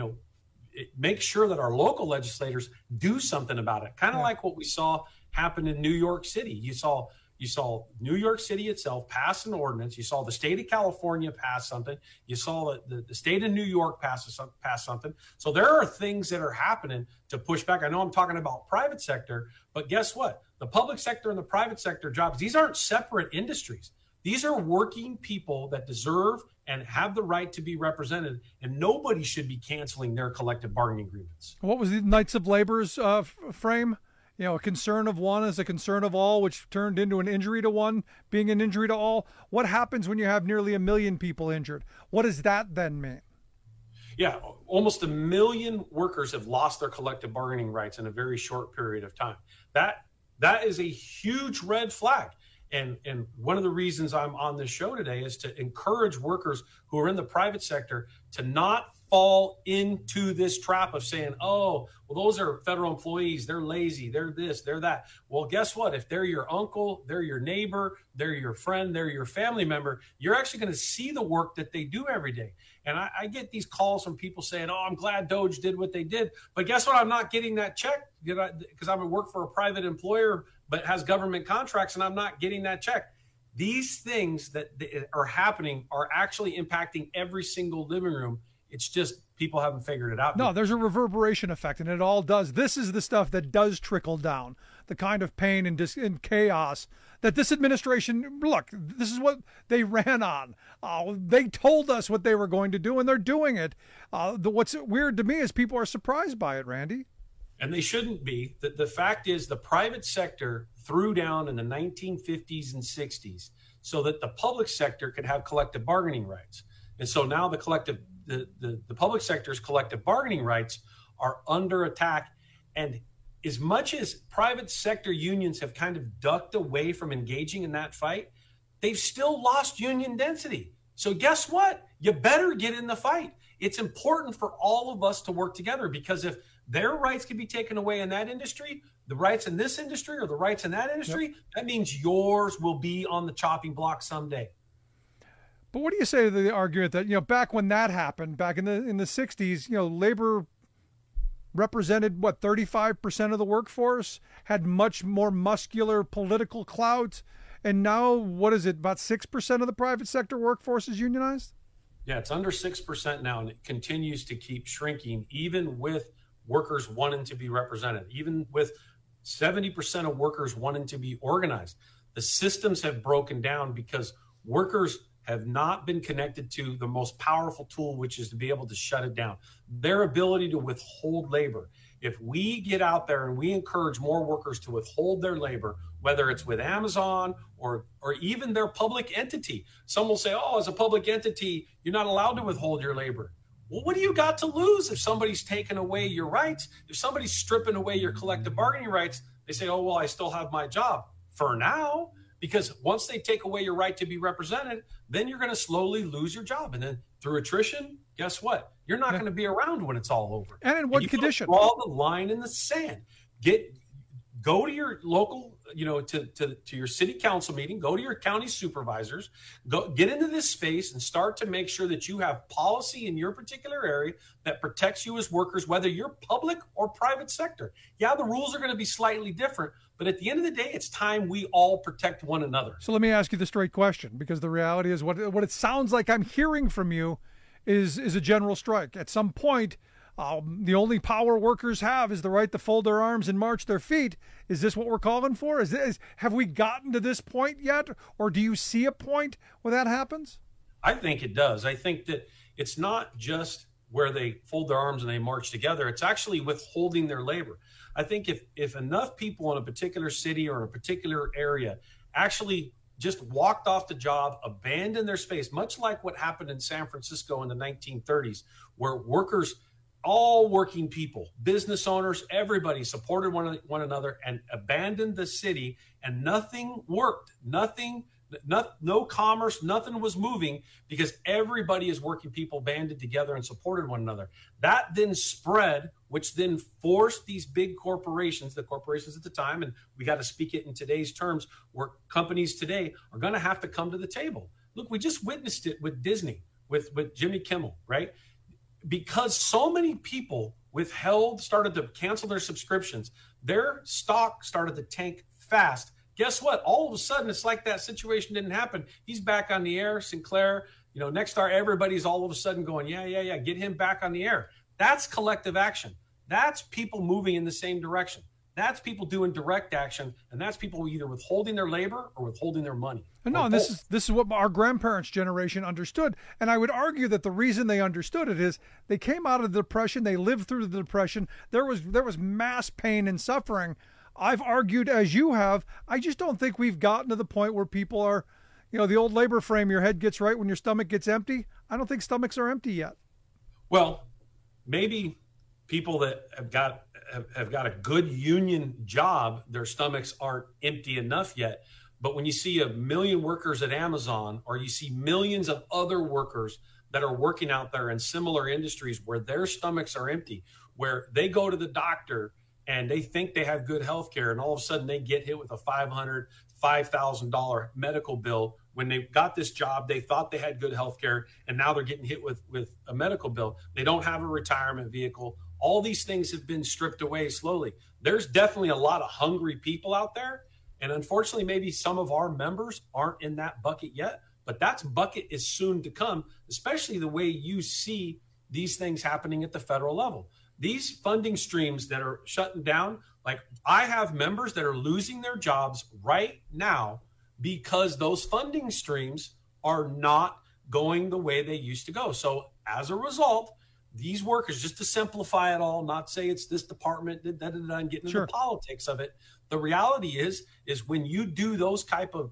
make sure that our local legislators do something about it. Kind of like what we saw happen in New York City. You saw New York City itself pass an ordinance. You saw the state of California pass something. You saw the state of New York pass something. So there are things that are happening to push back. I know I'm talking about private sector, but guess what? The public sector and the private sector jobs, these aren't separate industries. These are working people that deserve and have the right to be represented, and nobody should be canceling their collective bargaining agreements. What was the Knights of Labor's frame? A concern of one is a concern of all, which turned into an injury to one being an injury to all. What happens when you have nearly 1 million people injured? What does that then mean? Yeah, almost 1 million workers have lost their collective bargaining rights in a very short period of time. That is a huge red flag. And one of the reasons I'm on this show today is to encourage workers who are in the private sector to not fall into this trap of saying, oh, well, those are federal employees. They're lazy. They're this, they're that. Well, guess what? If they're your uncle, they're your neighbor, they're your friend, they're your family member, you're actually going to see the work that they do every day. And I get these calls from people saying, oh, I'm glad Doge did what they did. But guess what? I'm not getting that check because I'm at work for a private employer but has government contracts, and I'm not getting that check. These things that are happening are actually impacting every single living room. It's just people haven't figured it out. No, there's a reverberation effect, and it all does. This is the stuff that does trickle down, the kind of pain and chaos that this administration, look, this is what they ran on. They told us what they were going to do, and they're doing it. What's weird to me is people are surprised by it, Randy. And they shouldn't be. The fact is the private sector threw down in the 1950s and 60s so that the public sector could have collective bargaining rights. And so now the public sector's collective bargaining rights are under attack. And as much as private sector unions have kind of ducked away from engaging in that fight, they've still lost union density. So guess what? You better get in the fight. It's important for all of us to work together, because if their rights can be taken away in that industry, the rights in this industry or the rights in that industry, that means yours will be on the chopping block someday. But what do you say to the argument that, back when that happened, back in the 60s, labor represented 35% of the workforce, had much more muscular political clout, and now what is it, about 6% of the private sector workforce is unionized? Yeah, it's under 6% now, and it continues to keep shrinking, even with workers wanting to be represented, even with 70% of workers wanting to be organized. The systems have broken down because workers have not been connected to the most powerful tool, which is to be able to shut it down. Their ability to withhold labor. If we get out there and we encourage more workers to withhold their labor, whether it's with Amazon or even their public entity, some will say, oh, as a public entity, you're not allowed to withhold your labor. Well, what do you got to lose if somebody's taking away your rights? If somebody's stripping away your collective bargaining rights, They say, oh, well, I still have my job for now, because once they take away your right to be represented, then you're going to slowly lose your job. And then through attrition, guess what? You're not going to be around when it's all over. And in what condition? Draw the line in the sand. Go to your local, to your city council meeting, go to your county supervisors, go get into this space and start to make sure that you have policy in your particular area that protects you as workers, whether you're public or private sector. Yeah, the rules are going to be slightly different, but at the end of the day, it's time we all protect one another. So let me ask you the straight question, because the reality is what it sounds like I'm hearing from you is a general strike. At some point, the only power workers have is the right to fold their arms and march their feet. Is this what we're calling for? Have we gotten to this point yet? Or do you see a point where that happens? I think it does. I think that it's not just where they fold their arms and they march together. It's actually withholding their labor. I think if enough people in a particular city or in a particular area actually just walked off the job, abandoned their space, much like what happened in San Francisco in the 1930s, where workers, all working people, business owners, everybody supported one another and abandoned the city, and nothing worked. No commerce, nothing was moving, because everybody as working people banded together and supported one another. That then spread, which then forced these big corporations, the corporations at the time, and we got to speak it in today's terms, where companies today are going to have to come to the table. Look, we just witnessed it with Disney, with Jimmy Kimmel, right? Because so many people started to cancel their subscriptions, their stock started to tank fast. Guess what? All of a sudden, it's like that situation didn't happen. He's back on the air. Sinclair, Nexstar, everybody's all of a sudden going, yeah, get him back on the air. That's collective action. That's people moving in the same direction. That's people doing direct action, and that's people either withholding their labor or withholding their money. No, and this is what our grandparents' generation understood. And I would argue that the reason they understood it is they came out of the Depression, they lived through the Depression. There was mass pain and suffering. I've argued, as you have, I just don't think we've gotten to the point where people are, the old labor frame, your head gets right when your stomach gets empty. I don't think stomachs are empty yet. Well, maybe people that have got a good union job, their stomachs aren't empty enough yet. But when you see 1 million workers at Amazon, or you see millions of other workers that are working out there in similar industries where their stomachs are empty, where they go to the doctor and they think they have good health care, and all of a sudden they get hit with a $500,000, $5,000 medical bill. When they got this job, they thought they had good health care, and now they're getting hit with a medical bill. They don't have a retirement vehicle. All these things have been stripped away slowly. There's definitely a lot of hungry people out there. And unfortunately, maybe some of our members aren't in that bucket yet, but that bucket is soon to come, especially the way you see these things happening at the federal level. These funding streams that are shutting down, like I have members that are losing their jobs right now because those funding streams are not going the way they used to go. So as a result, these workers, just to simplify it all, not say it's this department, and getting into the politics of it. The reality is when you do those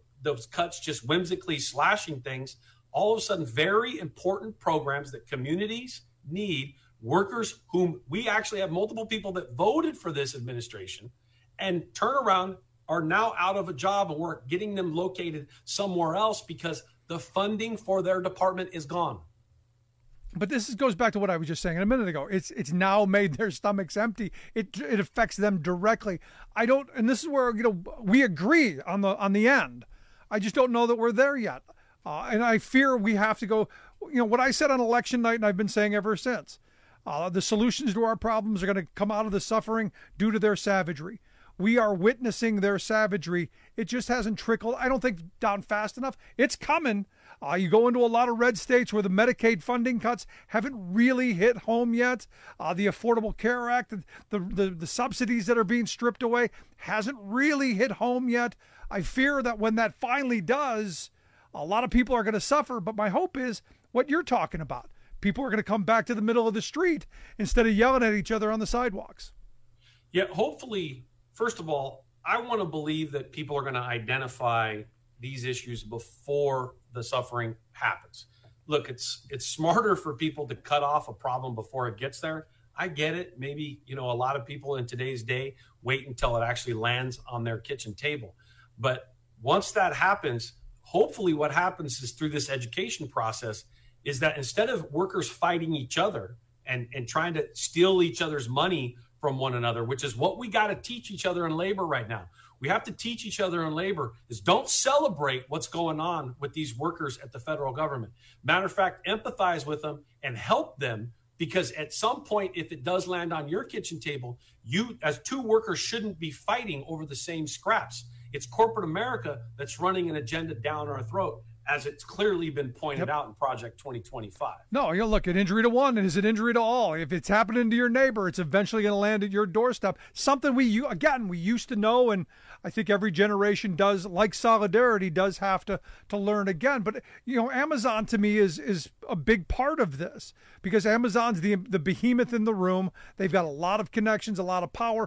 cuts, just whimsically slashing things, all of a sudden, very important programs that communities need, workers whom we actually have multiple people that voted for this administration and turn around are now out of a job, and we're getting them located somewhere else because the funding for their department is gone. But this goes back to what I was just saying a minute ago. It's now made their stomachs empty. It affects them directly. And this is where we agree on the end. I just don't know that we're there yet, and I fear we have to go. What I said on election night, and I've been saying ever since. The solutions to our problems are going to come out of the suffering due to their savagery. We are witnessing their savagery. It just hasn't trickled, I don't think, down fast enough. It's coming. You go into a lot of red states where the Medicaid funding cuts haven't really hit home yet. The Affordable Care Act, the subsidies that are being stripped away hasn't really hit home yet. I fear that when that finally does, a lot of people are going to suffer. But my hope is what you're talking about. People are going to come back to the middle of the street instead of yelling at each other on the sidewalks. Yeah, hopefully, first of all, I want to believe that people are going to identify these issues before the suffering happens. Look, it's smarter for people to cut off a problem before it gets there. I get it. Maybe, a lot of people in today's day wait until it actually lands on their kitchen table. But once that happens, hopefully what happens is through this education process is that instead of workers fighting each other and trying to steal each other's money from one another, which is what we got to teach each other in labor right now. We have to teach each other in labor is don't celebrate what's going on with these workers at the federal government. Matter of fact, empathize with them and help them, because at some point, if it does land on your kitchen table, you as two workers shouldn't be fighting over the same scraps. It's corporate America that's running an agenda down our throat, as it's clearly been pointed out in Project 2025. No, look, an injury to one is an injury to all. If it's happening to your neighbor, it's eventually going to land at your doorstep. Something we used to know, and I think every generation does, like solidarity, does have to learn again. But, Amazon to me is a big part of this, because Amazon's the behemoth in the room. They've got a lot of connections, a lot of power,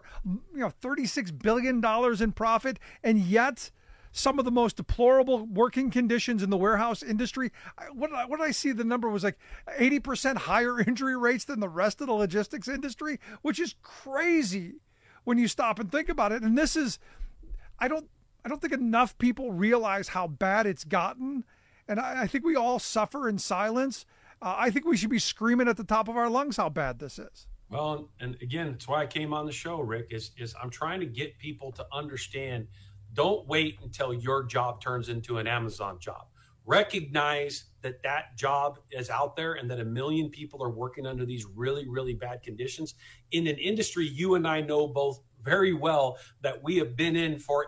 $36 billion in profit, and yet some of the most deplorable working conditions in the warehouse industry. What did I see? The number was like 80% higher injury rates than the rest of the logistics industry, which is crazy when you stop and think about it. And this is, I don't think enough people realize how bad it's gotten. And I think we all suffer in silence. I think we should be screaming at the top of our lungs how bad this is. Well, and again, that's why I came on the show, Rick, is I'm trying to get people to understand. Don't wait until your job turns into an Amazon job. Recognize that job is out there and that 1 million people are working under these really, really bad conditions in an industry you and I know both very well that we have been in for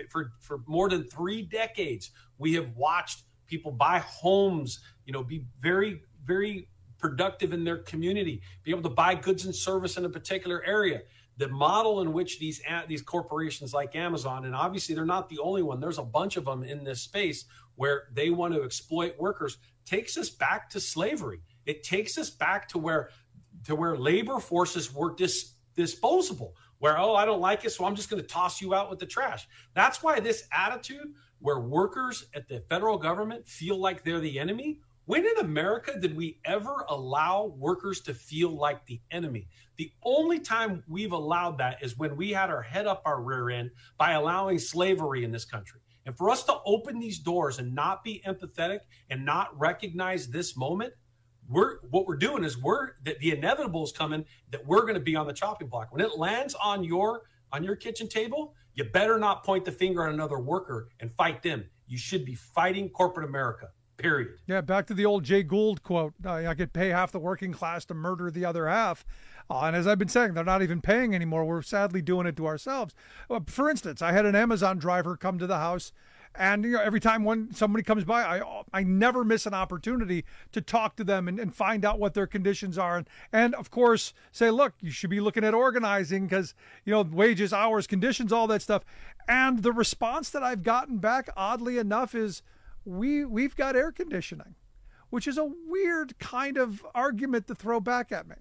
more than 3 decades. We have watched people buy homes, be very, very productive in their community, be able to buy goods and service in a particular area. The model in which these corporations like Amazon, and obviously they're not the only one, there's a bunch of them in this space where they want to exploit workers, takes us back to slavery. It takes us back to where labor forces were disposable, where, I don't like it, so I'm just going to toss you out with the trash. That's why this attitude where workers at the federal government feel like they're the enemy. When in America did we ever allow workers to feel like the enemy? The only time we've allowed that is when we had our head up our rear end by allowing slavery in this country. And for us to open these doors and not be empathetic and not recognize this moment, what we're doing is the inevitable is coming, that we're going to be on the chopping block. When it lands on your kitchen table, you better not point the finger at another worker and fight them. You should be fighting corporate America. Period. Yeah, back to the old Jay Gould quote, I could pay half the working class to murder the other half. And as I've been saying, they're not even paying anymore. We're sadly doing it to ourselves. For instance, I had an Amazon driver come to the house, and every time somebody comes by, I never miss an opportunity to talk to them and find out what their conditions are. And of course, say, look, you should be looking at organizing because, wages, hours, conditions, all that stuff. And the response that I've gotten back, oddly enough, is, we've got air conditioning, which is a weird kind of argument to throw back at me.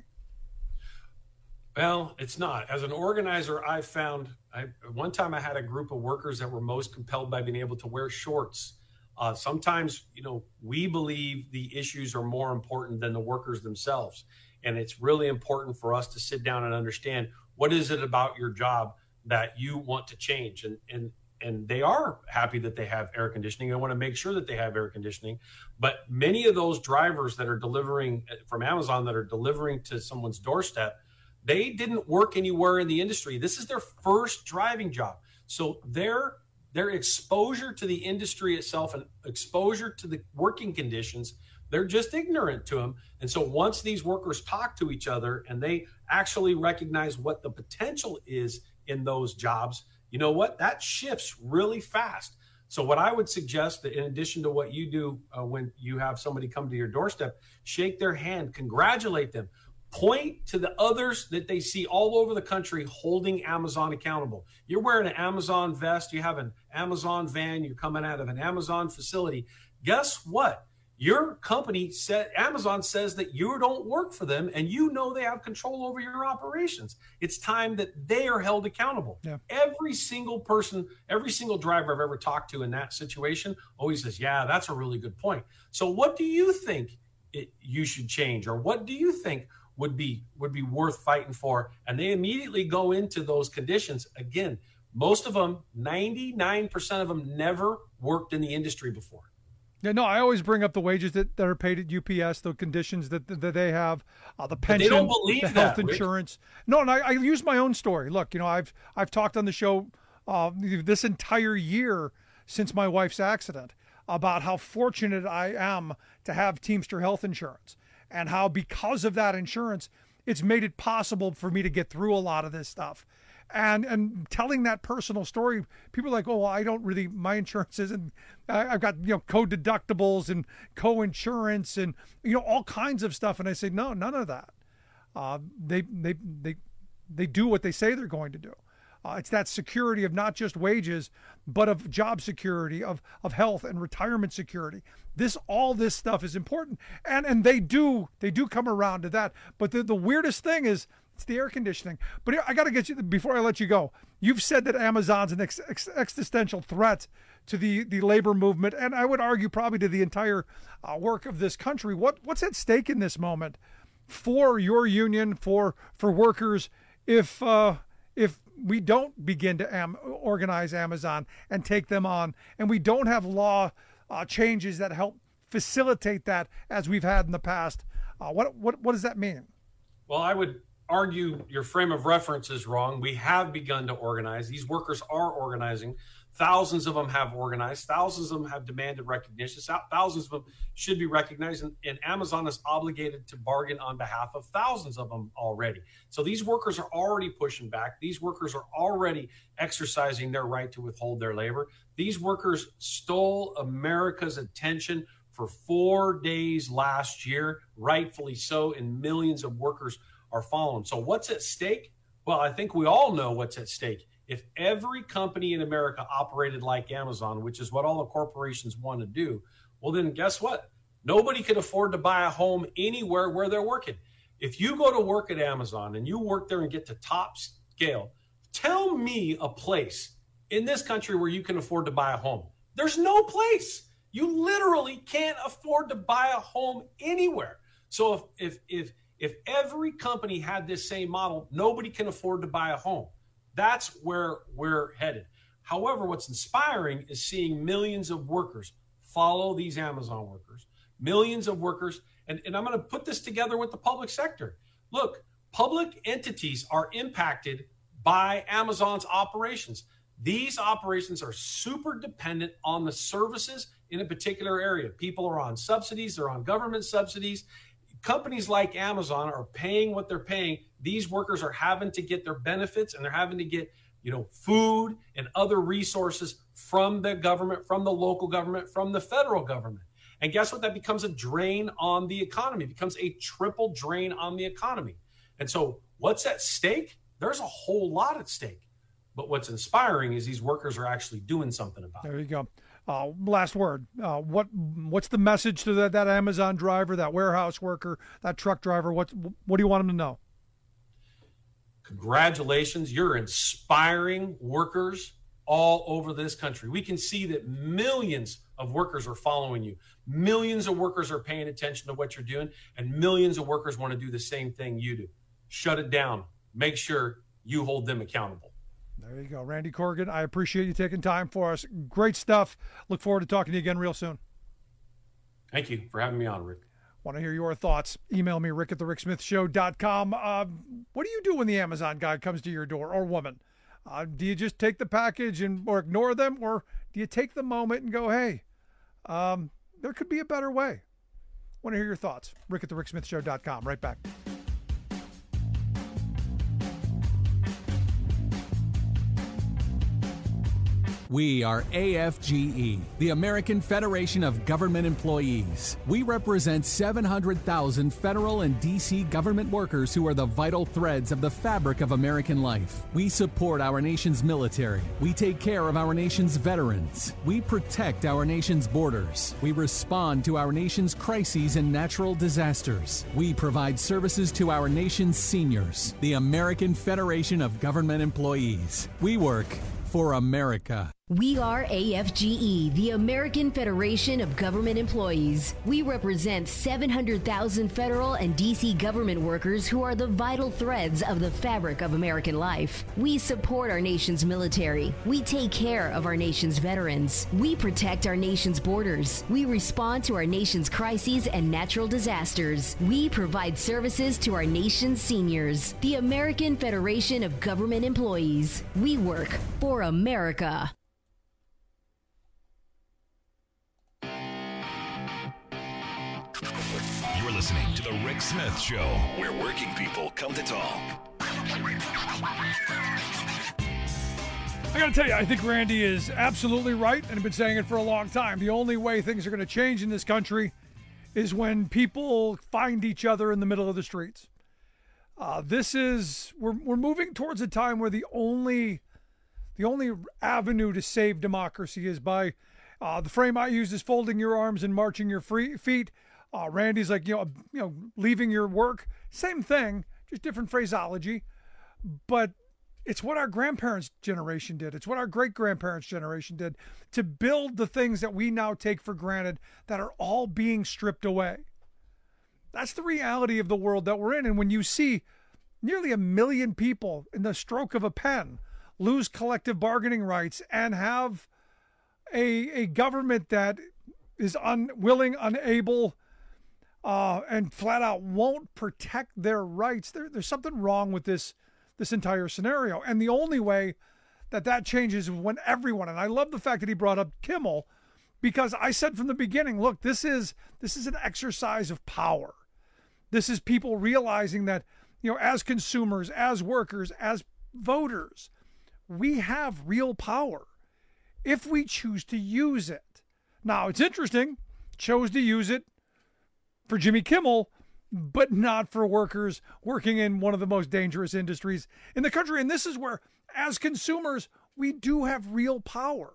Well, it's not. As an organizer, I found one time I had a group of workers that were most compelled by being able to wear shorts. Sometimes, we believe the issues are more important than the workers themselves. And it's really important for us to sit down and understand, what is it about your job that you want to change? And they are happy that they have air conditioning. They want to make sure that they have air conditioning. But many of those drivers that are delivering from Amazon, that are delivering to someone's doorstep, they didn't work anywhere in the industry. This is their first driving job. So their exposure to the industry itself and exposure to the working conditions, they're just ignorant to them. And so once these workers talk to each other and they actually recognize what the potential is in those jobs, you know what? That shifts really fast. So what I would suggest, that in addition to what you do when you have somebody come to your doorstep, shake their hand, congratulate them, point to the others that they see all over the country holding Amazon accountable. You're wearing an Amazon vest, you have an Amazon van, you're coming out of an Amazon facility. Guess what? Your company Amazon says that you don't work for them, and they have control over your operations. It's time that they are held accountable. Yeah. Every single person, every single driver I've ever talked to in that situation always says, yeah, that's a really good point. So what do you think you should change? Or what do you think would be worth fighting for. And they immediately go into those conditions. Again, most of them, 99% of them, never worked in the industry before. Yeah, no, I always bring up the wages that are paid at UPS, the conditions that they have, the pension, they don't believe the health insurance. No, and I use my own story. Look, I've talked on the show this entire year since my wife's accident about how fortunate I am to have Teamster health insurance, and how because of that insurance, it's made it possible for me to get through a lot of this stuff. And telling that personal story, people are like, oh, well, I don't really, my insurance isn't, I've got, co-deductibles and co-insurance and, all kinds of stuff. And I say, no, none of that. They do what they say they're going to do. It's that security of not just wages, but of job security, of health and retirement security. All this stuff is important. And they do come around to that. But the weirdest thing is, it's the air conditioning. But I got to get you, before I let you go, you've said that Amazon's an existential threat to the labor movement, and I would argue probably to the entire work of this country. What's at stake in this moment for your union, for workers, if we don't begin to organize Amazon and take them on, and we don't have law changes that help facilitate that as we've had in the past? What does that mean? Well, I would argue your frame of reference is wrong. We have begun to organize. These workers are organizing. Thousands of them have organized. Thousands of them have demanded recognition. Thousands of them should be recognized. And Amazon is obligated to bargain on behalf of thousands of them already. So these workers are already pushing back. These workers are already exercising their right to withhold their labor. These workers stole America's attention for 4 days last year, rightfully so, and millions of workers are following. So what's at stake? Well, I think we all know what's at stake. If every company in America operated like Amazon, which is what all the corporations want to do, well, then guess what? Nobody could afford to buy a home anywhere where they're working. If you go to work at Amazon and you work there and get to top scale, tell me a place in this country where you can afford to buy a home. There's no place. You literally can't afford to buy a home anywhere. So if every company had this same model, nobody can afford to buy a home. That's where we're headed. However, what's inspiring is seeing millions of workers follow these Amazon workers, millions of workers. And I'm going to put this together with the public sector. Look, public entities are impacted by Amazon's operations. These operations are super dependent on the services in a particular area. People are on subsidies. They're on government subsidies. Companies like Amazon are paying what they're paying. These workers are having to get their benefits, and they're having to get, food and other resources from the government, from the local government, from the federal government. And guess what? That becomes a drain on the economy. It becomes a triple drain on the economy. And so what's at stake? There's a whole lot at stake. But what's inspiring is these workers are actually doing something about it. There you go. Last word. What's the message to that Amazon driver, that warehouse worker, that truck driver? What do you want them to know? Congratulations. You're inspiring workers all over this country. We can see that millions of workers are following you. Millions of workers are paying attention to what you're doing, and millions of workers want to do the same thing you do. Shut it down. Make sure you hold them accountable. There you go. Randy Corrigan, I appreciate you taking time for us. Great stuff. Look forward to talking to you again real soon. Thank you for having me on, Rick. Want to hear your thoughts? Email me, rick@thericksmithshow.com. What do you do when the Amazon guy comes to your door, or woman? Do you just take the package or ignore them? Or do you take the moment and go, hey, there could be a better way? Want to hear your thoughts? rick@thericksmithshow.com. Right back. We are AFGE, the American Federation of Government Employees. We represent 700,000 federal and D.C. government workers who are the vital threads of the fabric of American life. We support our nation's military. We take care of our nation's veterans. We protect our nation's borders. We respond to our nation's crises and natural disasters. We provide services to our nation's seniors. The American Federation of Government Employees. We work for America. We are AFGE, the American Federation of Government Employees. We represent 700,000 federal and D.C. government workers who are the vital threads of the fabric of American life. We support our nation's military. We take care of our nation's veterans. We protect our nation's borders. We respond to our nation's crises and natural disasters. We provide services to our nation's seniors. The American Federation of Government Employees. We work for America. You're listening to The Rick Smith Show, where working people come to talk. I got to tell you, I think Randy is absolutely right, and I've been saying it for a long time. The only way things are going to change in this country is when people find each other in the middle of the streets. We're moving towards a time where the only avenue to save democracy is by the frame I use is folding your arms and marching your feet. Randy's like, leaving your work. Same thing, just different phraseology. But it's what our grandparents' generation did. It's what our great-grandparents' generation did to build the things that we now take for granted that are all being stripped away. That's the reality of the world that we're in. And when you see nearly 1 million people in the stroke of a pen lose collective bargaining rights and have a government that is unwilling, unable, and flat out won't protect their rights, there's something wrong with this entire scenario. And the only way that changes is when everyone, and I love the fact that he brought up Kimmel, because I said from the beginning, look, this is an exercise of power. This is people realizing that, as consumers, as workers, as voters, we have real power if we choose to use it. Now, it's interesting, chose to use it for Jimmy Kimmel, but not for workers working in one of the most dangerous industries in the country. And this is where, as consumers, we do have real power.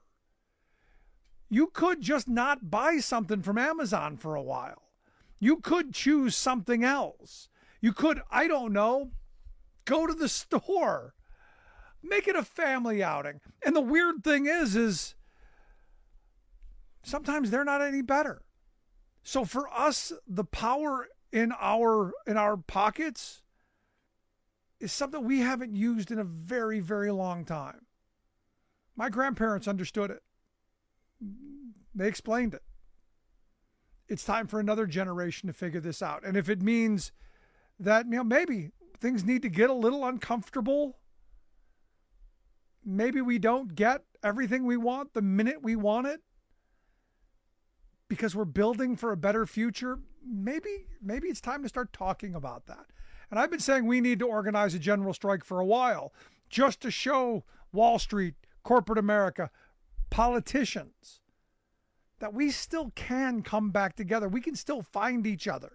You could just not buy something from Amazon for a while. You could choose something else. You could, I don't know, go to the store, make it a family outing. And the weird thing is sometimes they're not any better. So for us, the power in our pockets is something we haven't used in a very, very long time. My grandparents understood it. They explained it. It's time for another generation to figure this out. And if it means that, maybe things need to get a little uncomfortable, maybe we don't get everything we want the minute we want it, because we're building for a better future, maybe it's time to start talking about that. And I've been saying we need to organize a general strike for a while, just to show Wall Street, corporate America, politicians, that we still can come back together. We can still find each other.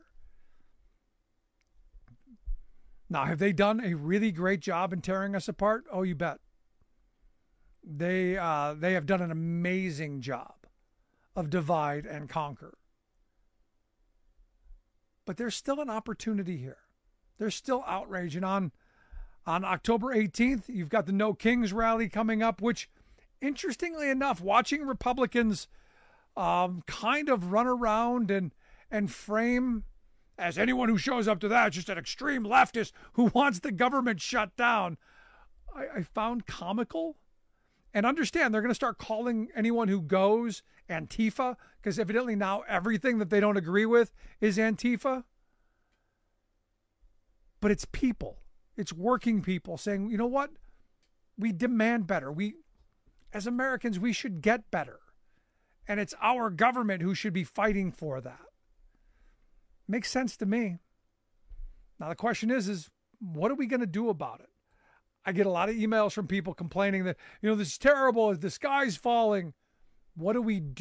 Now, have they done a really great job in tearing us apart? Oh, you bet. They have done an amazing job of divide and conquer. But there's still an opportunity here. There's still outrage. And on October 18th, you've got the No Kings rally coming up, which, interestingly enough, watching Republicans kind of run around and frame as anyone who shows up to that, just an extreme leftist who wants the government shut down, I found comical. And understand, they're going to start calling anyone who goes Antifa, because evidently now everything that they don't agree with is Antifa. But it's people. It's working people saying, you know what? We demand better. As Americans, we should get better. And it's our government who should be fighting for that. Makes sense to me. Now, the question is what are we going to do about it? I get a lot of emails from people complaining that, this is terrible, the sky's falling. What do? We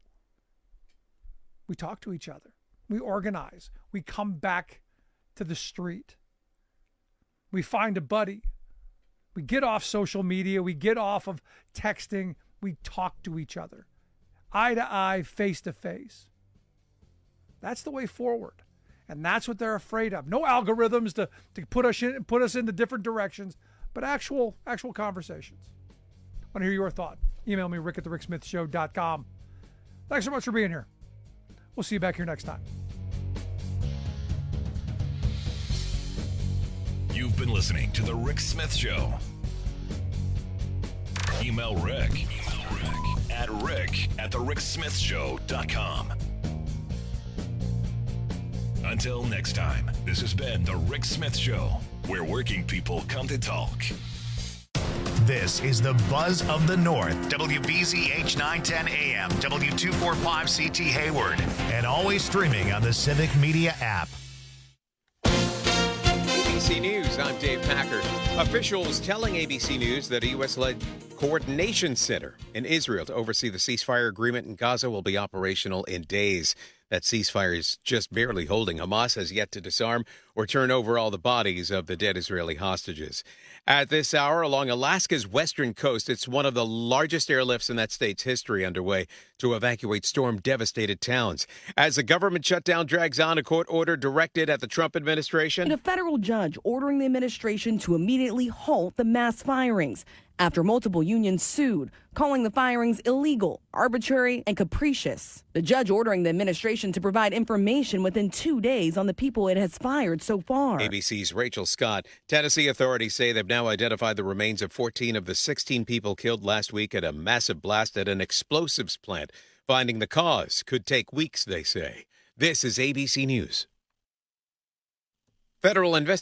talk to each other. We organize. We come back to the street. We find a buddy. We get off social media. We get off of texting. We talk to each other. Eye to eye, face to face. That's the way forward. And that's what they're afraid of. No algorithms to put us into different directions, but actual conversations. want to hear your thought. Email me, rick@thericksmithshow.com. Thanks so much for being here. We'll see you back here next time. You've been listening to The Rick Smith Show. Email Rick at rick@thericksmithshow.com. Until next time, this has been The Rick Smith Show, where working people come to talk. This is the Buzz of the North, WBZH 910 AM, W245CT Hayward, and always streaming on the Civic Media app. ABC News, I'm Dave Packard. Officials telling ABC News that a U.S.-led coordination center in Israel to oversee the ceasefire agreement in Gaza will be operational in days. That ceasefire is just barely holding. Hamas has yet to disarm or turn over all the bodies of the dead Israeli hostages. At this hour, along Alaska's western coast, it's one of the largest airlifts in that state's history underway to evacuate storm-devastated towns. As the government shutdown drags on, a court order directed at the Trump administration. And a federal judge ordering the administration to immediately halt the mass firings after multiple unions sued, calling the firings illegal, arbitrary, and capricious. The judge ordering the administration to provide information within 2 days on the people it has fired so far. ABC's Rachel Scott. Tennessee authorities say they've now identified the remains of 14 of the 16 people killed last week at a massive blast at an explosives plant. Finding the cause could take weeks, they say. This is ABC News. Federal investigators